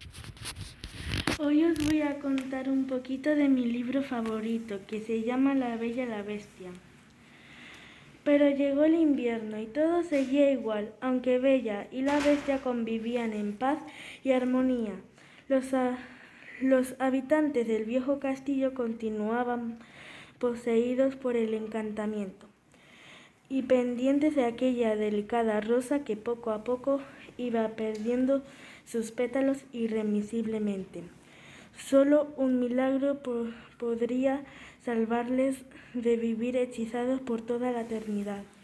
Hoy os voy a contar un poquito de mi libro favorito, que se llama La Bella y la Bestia. Pero llegó el invierno y todo seguía igual, aunque Bella y la Bestia convivían en paz y armonía. Los habitantes del viejo castillo continuaban poseídos por el encantamiento y pendientes de aquella delicada rosa que poco a poco iba perdiendo sus pétalos irremisiblemente. Solo un milagro podría salvarles de vivir hechizados por toda la eternidad.